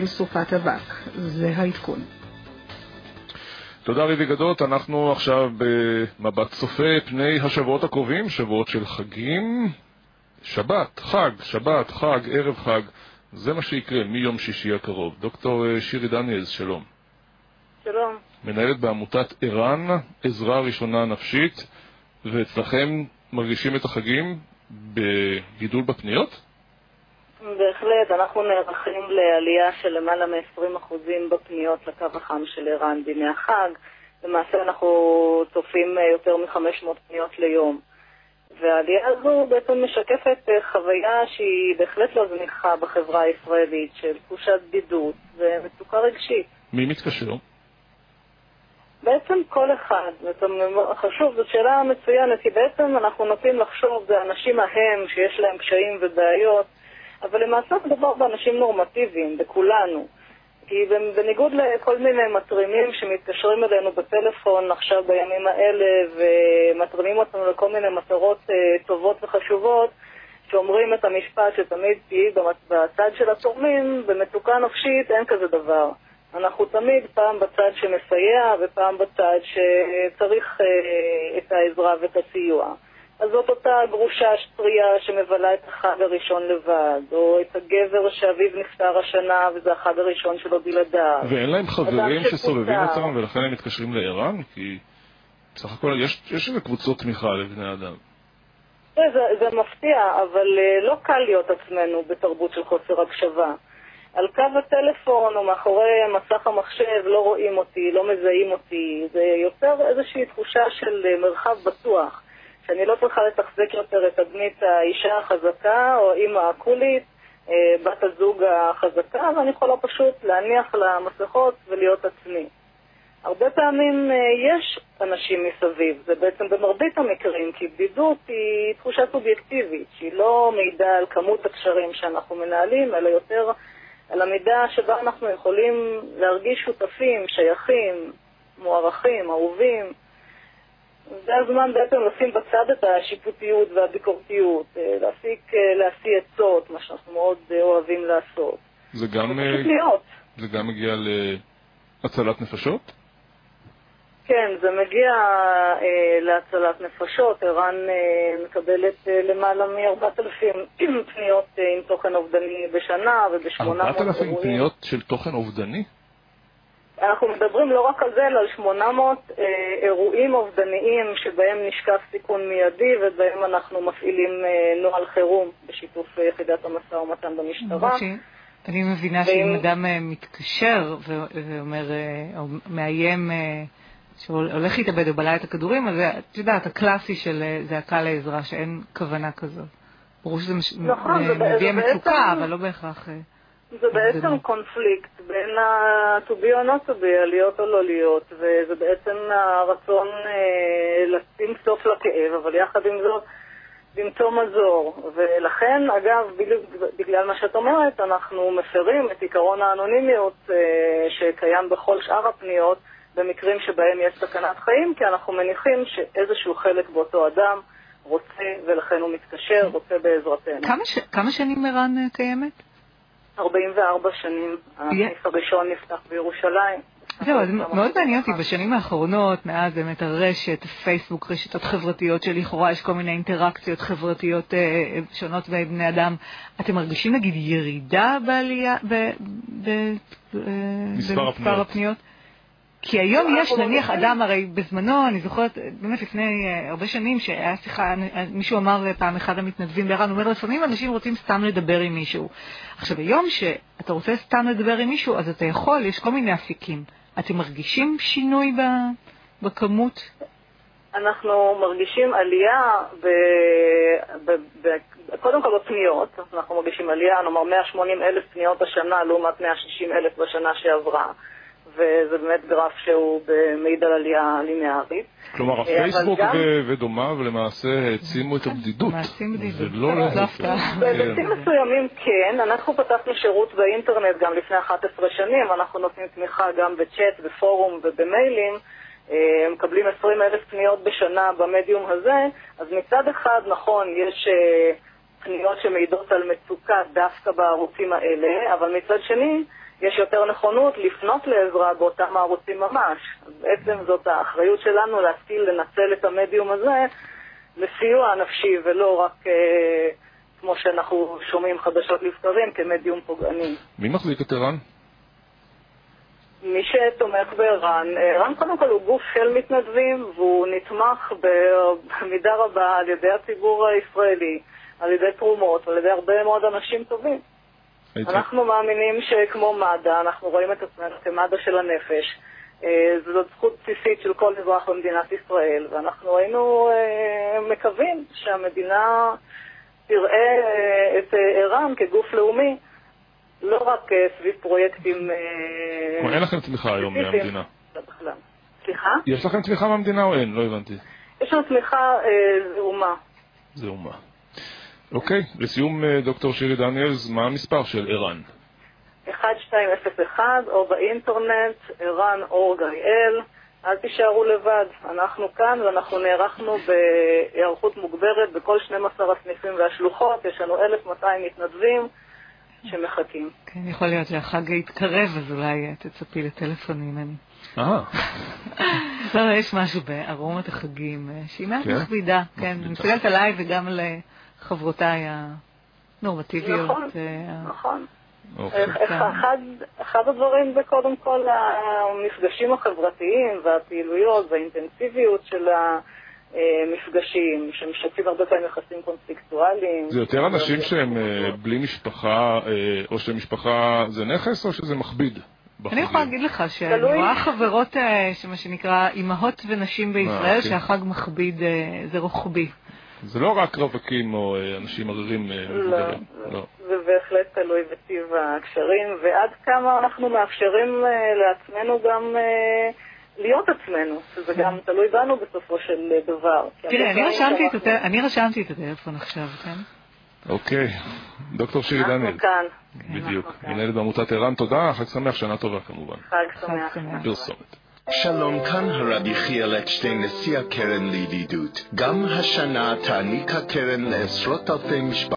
סופת אבק. זה העדכון. תודה רבי גדות, אנחנו עכשיו במבט צופה פני השבועות הקרובים, שבועות של חגים, שבת, חג, ערב חג, זה מה שיקרה מיום שישי הקרוב. דוקטור שירי דניאלס, שלום. שלום. מנהלת בעמותת ערן, עזרה ראשונה נפשית, ואצלכם מרגישים את החגים בגידול בפניות? בהחלט, אנחנו נערכים לעלייה של למעלה מ-20% בפניות לקו החם של ערן בימי החג. למעשה אנחנו צופים יותר מ-500 פניות ליום. והעלייה הזו בעצם משקפת חוויה שהיא בהחלט לא זניחה בחברה הישראלית, של תחושת בדידות ומצוקה רגשית. מי מתקשר? בעצם כל אחד. חשוב, זו שאלה מצוינת, כי בעצם אנחנו נוטים לחשוב, זה אנשים ההם שיש להם קשיים ובעיות, אבל למעשה מדובר באנשים נורמטיביים, בכולנו. כי בניגוד לכל מיני מטרימים שמתקשרים אלינו בטלפון עכשיו בימים האלה ומטרימים אותנו לכל מיני מטרות טובות וחשובות, שאומרים את המשפט שתמיד תהיי בצד של התורמים, במצוקה נפשית אין כזה דבר. אנחנו תמיד פעם בצד שמסייע ופעם בצד שצריך את העזרה ואת הסיוע. אז זאת אותה גרושה שטריה שמבלה את החג הראשון לבד, או את הגבר שאביו נפטר השנה וזה החג הראשון שלו בלעדיו. ואין להם חברים שסובבים אותם ולכן הם מתקשרים לערן? כי בסך הכל יש איזה קבוצות תמיכה לבני אדם. זה מפתיע, אבל לא קל להיות עצמנו בתרבות של חוסר הקשבה. על קו הטלפון או מאחורי מסך המחשב לא רואים אותי, לא מזהים אותי. זה יוצר איזושהי תחושה של מרחב בטוח. שאני לא צריכה לתחזק יותר את תדמית האישה החזקה או האמא הקולית, בת הזוג החזקה, ואני יכולה פשוט להניח למסכות ולהיות עצמי. הרבה פעמים יש אנשים מסביב, זה בעצם במרבית המקרים, כי בדידות היא תחושה סובייקטיבית, שהיא לא מידע על כמות הקשרים שאנחנו מנהלים, אלא יותר על המידע שבה אנחנו יכולים להרגיש שותפים, שייכים, מוערכים, אהובים. זה הזמן בעצם לשים בצד את השיפוטיות והביקורתיות, להשיא עצות, מה שאנחנו מאוד אוהבים לעשות. זה גם מגיע להצלת נפשות? כן, זה מגיע להצלת נפשות. ערן מקבלת למעלה מ-4,000 פניות עם תוכן אובדני בשנה וב-800 אירועים. 4,000 פניות של תוכן אובדני? אנחנו מדברים לא רק על זה, אלא על 800 אירועים אובדניים שבהם נשקף סיכון מיידי ובהם אנחנו מפעילים נוהל חירום בשיתוף יחידת המשא ומתן במשטרה. אני מבינה שאם אדם מתקשר ואומר, או מאיים שהולך להתאבד או בלע את הכדורים, אז את יודעת, הקלאסי של זעקה לעזרה, שאין כוונה כזאת. ברור שזה מביא מצוקה, אבל לא בהכרח... זה בעצם קונפליקט בין to be or not to be, להיות או לא להיות, וזה בעצם הרצון לשים סוף לכאב, אבל יחד עם זאת למצוא מזור. ולכן, אגב, בגלל מה שאת אומרת, אנחנו מפרים את עיקרון האנונימיות שקיים בכל שאר הפניות, במקרים שבהם יש סכנת חיים, כי אנחנו מניחים שאיזשהו חלק באותו אדם רוצה, ולכן הוא מתקשר, רוצה בעזרתנו. כמה שנים ערן קיימת? 44 שנים. הסניף הראשון נפתח בירושלים. זהו, אז מאוד מעניין אותי בשנים האחרונות, מאז באמת הרשת, הפייסבוק, רשתות חברתיות שלכאורה יש כל מיני אינטראקציות חברתיות שונות בין בני אדם. אתם מרגישים נגיד ירידה בעלייה במספר הפניות? כי היום יש נניח אדם, הרי בזמנו, אני זוכרת, באמת לפני הרבה שנים שהיה שיחה, מישהו אמר פעם אחד המתנדבים בערן, הוא אומר, לפעמים אנשים רוצים סתם לדבר עם מישהו. עכשיו, היום שאתה רוצה סתם לדבר עם מישהו, אז אתה יכול, יש כל מיני אפיקים. אתם מרגישים שינוי בכמות? אנחנו מרגישים עלייה, קודם כל בפניות, אנחנו מרגישים עלייה, נאמר 180,000 פניות השנה, לעומת 160,000 בשנה שעברה. וזה באמת גרף שהוא מעיד על עלייה ליניארית. כלומר, הפייסבוק ודומה ולמעשה העצימו את הבדידות. ולא להפך. בהיבטים מסוימים כן, אנחנו פתחנו שירות באינטרנט גם לפני 11 שנים, אנחנו נותנים תמיכה גם בצ'אט, בפורום ובמיילים, מקבלים 20,000 פניות בשנה במדיום הזה, אז מצד אחד נכון, יש פניות שמעידות על מצוקה דווקא בערוצים האלה, אבל מצד שני, יש יותר נכונות לפנות לעזרה באותם הערוצים ממש. בעצם זאת האחריות שלנו להשכיל לנצל את המדיום הזה לסיוע נפשי, ולא רק כמו שאנחנו שומעים חדשות לבקרים כמדיום פוגעני. מי מחזיק את ער"ן? מי שתומך בער"ן, ער"ן קודם כל הוא גוף של מתנדבים, והוא נתמך במידה רבה על ידי הציבור הישראלי, על ידי תרומות, על ידי הרבה מאוד אנשים טובים. אנחנו מאמינים שכמו מד"א, אנחנו רואים את עצמנו כמד"א של הנפש. זאת זכות בסיסית של כל אזרח במדינת ישראל, ואנחנו היינו מקווים שהמדינה תראה את ער"ן כגוף לאומי, לא רק סביב פרויקטים... אין לכם תמיכה היום מהמדינה? סליחה? יש לכם תמיכה מהמדינה או אין? לא הבנתי. יש לנו תמיכה זעומה. זעומה. אוקיי, לסיום דוקטור שירי דניאלס, מה המספר של ער"ן? 1201 או באינטרנט ער"ן.org.il. אל תישארו לבד, אנחנו כאן ואנחנו נערכנו בהיערכות מוגברת בכל 12 הסניפים והשלוחות. יש לנו 1,200 מתנדבים שמחכים. כן, יכול להיות שהחג יתקרב, אז אולי תצפי לטלפון ממני. לא, יש משהו בארומת החגים שהיא מעט מכבידה. כן, אני מסתכלת עליי וגם על חברותיי הנורמטיביות. נכון. אחד הדברים זה קודם כל המפגשים החברתיים והפעילויות והאינטנסיביות של המפגשים, שמשתפים הרבה פעמים יחסים קונפליקטואליים. זה יותר אנשים שהם בלי משפחה, או שמשפחה זה נכס או שזה מכביד? אני יכולה להגיד לך שאני רואה חברות שמה שנקרא אימהות ונשים בישראל שהחג מכביד, זה רוחבי. זה לא רק רווקים או אנשים עררים מבוגרים. לא. זה בהחלט תלוי בטיב הקשרים, ועד כמה אנחנו מאפשרים לעצמנו גם להיות עצמנו, שזה גם תלוי בנו בסופו של דבר. תראה, אני רשמתי את הטלפון עכשיו, כן? אוקיי. דוקטור שירי דניאל. אנחנו כאן. בדיוק. מנהלת בעמותת ער"ן, תודה. חג שמח, שנה טובה כמובן. חג שמח. פרסומת. שלום, כאן הרב יחיאל אקשטיין, נשיא הקרן לידידות. גם השנה תעניק הקרן לעשרות אלפי משפחות